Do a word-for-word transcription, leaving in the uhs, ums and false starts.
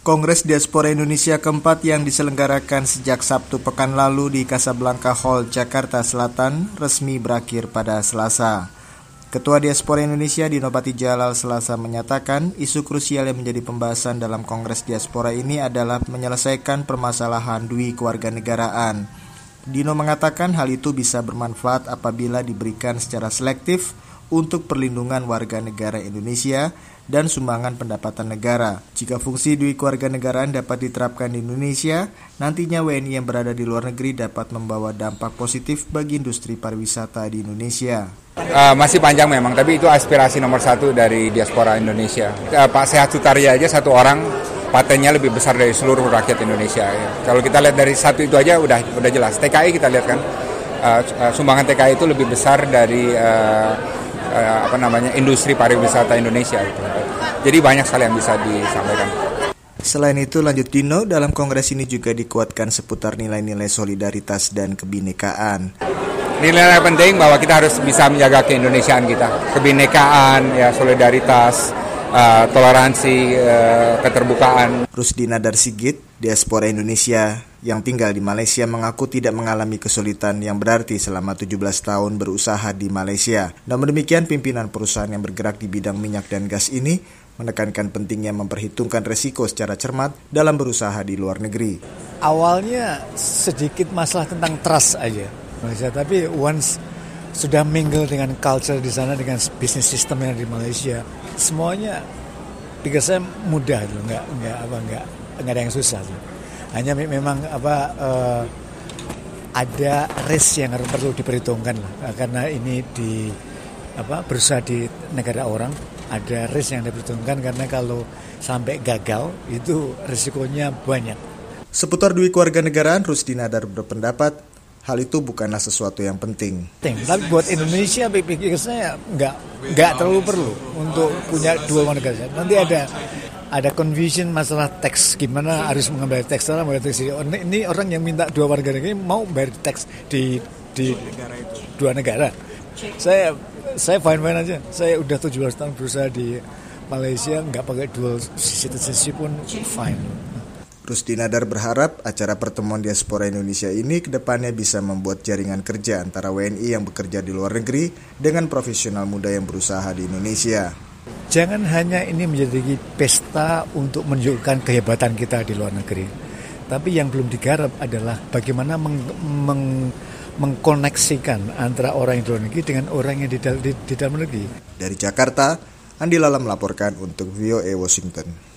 Kongres Diaspora Indonesia keempat yang diselenggarakan sejak Sabtu pekan lalu di Casablanca Hall, Jakarta Selatan, resmi berakhir pada Selasa. Ketua Diaspora Indonesia Dino Patijalal Selasa menyatakan isu krusial yang menjadi pembahasan dalam Kongres Diaspora ini adalah menyelesaikan permasalahan dui kewarganegaraan. Dino mengatakan hal itu bisa bermanfaat apabila diberikan secara selektif untuk perlindungan warga negara Indonesia dan sumbangan pendapatan negara. Jika fungsi dui kewarganegaraan dapat diterapkan di Indonesia, nantinya W N I yang berada di luar negeri dapat membawa dampak positif bagi industri pariwisata di Indonesia. Uh, masih panjang memang, tapi itu aspirasi nomor satu dari diaspora Indonesia. Uh, Pak Sehat Sutaria aja satu orang patennya lebih besar dari seluruh rakyat Indonesia. Ya. Kalau kita lihat dari satu itu aja udah udah jelas. T K I kita lihat kan, uh, uh, sumbangan T K I itu lebih besar dari uh, uh, apa namanya industri pariwisata Indonesia. Gitu. Jadi banyak sekali yang bisa disampaikan. Selain itu, lanjut Dino, dalam kongres ini juga dikuatkan seputar nilai-nilai solidaritas dan kebinekaan. Nilai-nilai penting bahwa kita harus bisa menjaga keindonesiaan kita, kebinekaan, ya solidaritas, uh, toleransi, uh, keterbukaan. Rusdi Nadar Sigit, diaspora Indonesia yang tinggal di Malaysia, mengaku tidak mengalami kesulitan yang berarti selama tujuh belas tahun berusaha di Malaysia. Namun demikian, pimpinan perusahaan yang bergerak di bidang minyak dan gas ini menekankan pentingnya memperhitungkan resiko secara cermat dalam berusaha di luar negeri. Awalnya sedikit masalah tentang trust aja, Malaysia, tapi once sudah mingle dengan culture di sana, dengan bisnis sistem yang di Malaysia, semuanya pikir saya mudah loh, nggak nggak apa nggak nggak ada yang susah loh. Hanya memang apa uh, ada risk yang harus perlu diperhitungkan lah, karena ini di apa berusaha di negara orang, ada risk yang diperhitungkan karena kalau sampai gagal itu risikonya banyak. Seputar dui kewarganegaraan, Rusdi Nadar berpendapat hal itu bukanlah sesuatu yang penting. Tapi buat Indonesia, pikir saya nggak nggak terlalu perlu untuk punya dua warga negara. Nanti ada ada confusion masalah teks, gimana harus mengambil teks sana, mengambil teks ini. Ini orang yang minta dua warga negara mau bayar teks di di dua negara. Saya saya fine fine aja. Saya udah tujuh belas tahun berusaha di Malaysia, nggak pakai dual citizenship pun fine. Rusdi Nadar berharap acara pertemuan diaspora Indonesia ini kedepannya bisa membuat jaringan kerja antara W N I yang bekerja di luar negeri dengan profesional muda yang berusaha di Indonesia. Jangan hanya ini menjadi pesta untuk menunjukkan kehebatan kita di luar negeri, tapi yang belum digarap adalah bagaimana meng, meng, mengkoneksikan antara orang yang di luar negeri dengan orang yang di, di, di dalam negeri. Dari Jakarta, Andi Lala melaporkan untuk V O A Washington.